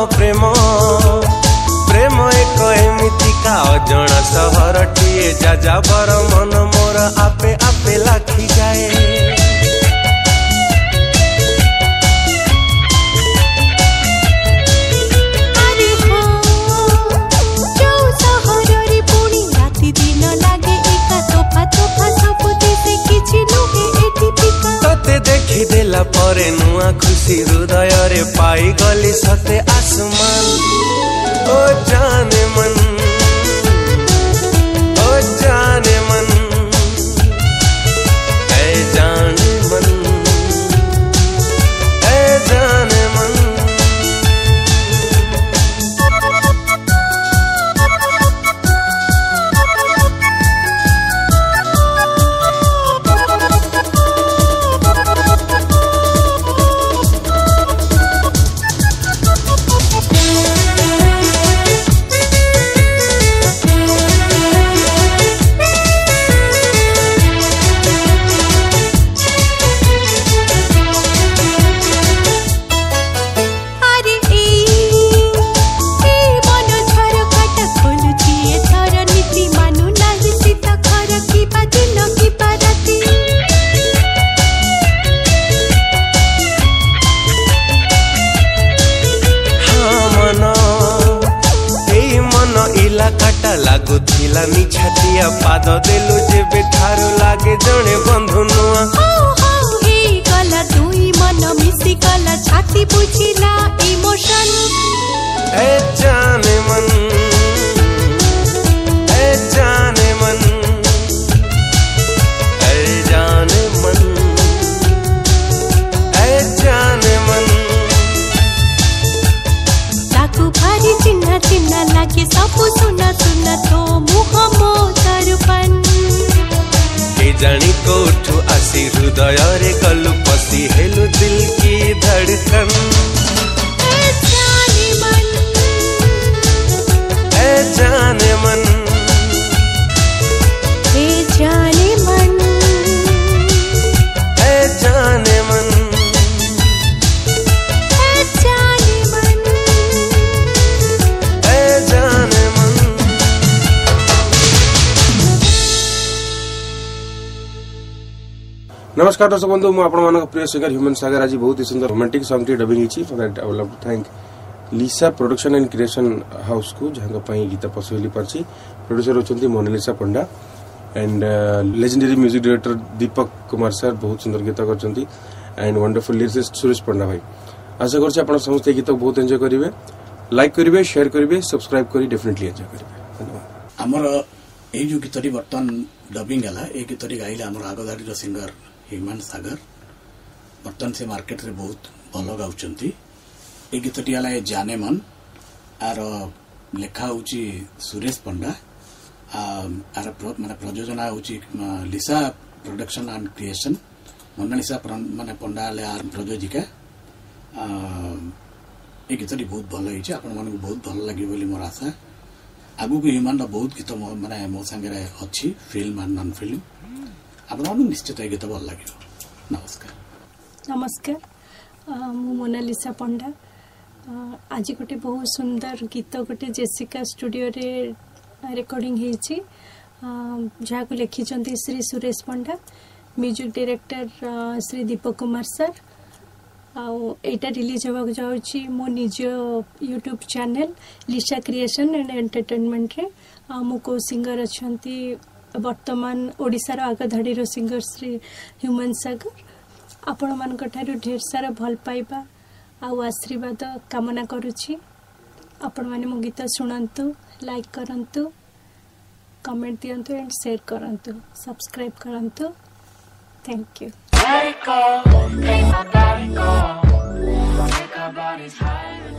प्रेम प्रेम एक एमितिका अजणा सहरटीए जाजाबर मन मोर आपे आपे लाखी जाए। तते देखी देला परे नुआ खुशी हृदय रे पाई गली सते आसमान। ओ जाने मन ओ जाने मन ए जाने मन ए जाने मन। काटा लागुला निछाटिया पाद देलु जेबे ठारो लागे जणे बंधु नुआ। गला दुई मन मिसी गला छाती बुझिला इमोशन। ए जाने मन ए जाने मन ए जाने मन ए जाने मन। ताकू भारी चिन्ह चिन्ह लागे सब सुना सुना तो मुह मो दर्पण। के जानी कोठू आसी हृदय रे गलु पसी हेलु दिल की धड़कन। ए जाने मन ए जाने मन ए जाने मन ए जाने मन ए जाने मन ए जाने मन। नमस्कार दर्शक बंधु मु आपण मानक प्रिय सिंगर ह्यूमन सागर आज बहुत ही सुंदर रोमांटिक सॉन्ग टी डबिंग हिची। For that I would love to thank Lisa production and creation house को जहां पई गीत पसोली परची। प्रोड्यूसर होचंती Monalisa Panda and legendary music director Deepak Kumar sir बहुत सुंदर गीत करचंती and wonderful lyricist Suresh Panda भाई। आशा करछि आपण समस्त गीत बहुत एंजॉय करिवे, लाइक करिवे, शेयर करिवे, सब्सक्राइब करी डेफिनेटली एंजॉय करिवे। धन्यवाद। हमर ए जो गीतटी बर्तमान डबिंग हला ए गीतटी गाइले हमर आगदारी रो सिंगर ह्यूमन सागर बर्तमान से मार्केट रे बहुत भलो गाउचंती। ए गीतटी हला ए जाने मन आर लेखा होची सुरेश पंडा आर माने प्रयोजना होची Lisa production and creation. Monalisa माने पंडा ले आर प्रयोजिका। ए गीतटी बहुत भलो हिची, आपण मानक बहुत भलो लागि बोली मोर आशा। आगु को ह्यूमन बहुत गीत माने मो संगे अच्छी फिल्म एंड नॉन फिल्म आपण निश्चित गीत भल लगे। नमस्कार नमस्कार मु मोनालिसा पंडा। आज गोटे बहुत सुंदर गीत गोटे जेसिका स्टूडियो रे रिकॉर्डिंग होती जहाँ को लिखिं Shri Suresh Panda, music director Shri Deepak Kumar sir. आईटा रिलीज होगा जाऊँगी मो निज YouTube channel Lisa creation and entertainment रे। मो को सिंगर अच्छा वर्तमान ओडिशार आगधाड़ी सिंगर श्री ह्यूमन सागर। आपण मान ढेर सारा भल पाइबा आशीर्वाद कामना करुछि। आपण माने मो गीत शुणंतु, लाइक करंतु, कमेंट दियंतु एंड शेयर करंतु, सब्सक्राइब करंतु। Thank you.